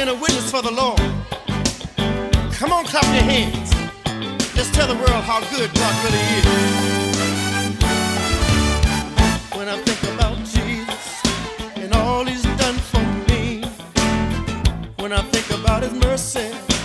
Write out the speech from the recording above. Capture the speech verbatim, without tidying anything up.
being a witness for the Lord. Come on, clap your hands. Let's tell the world how good God really is. When I think about Jesus and all he's done for me, when I think about his mercy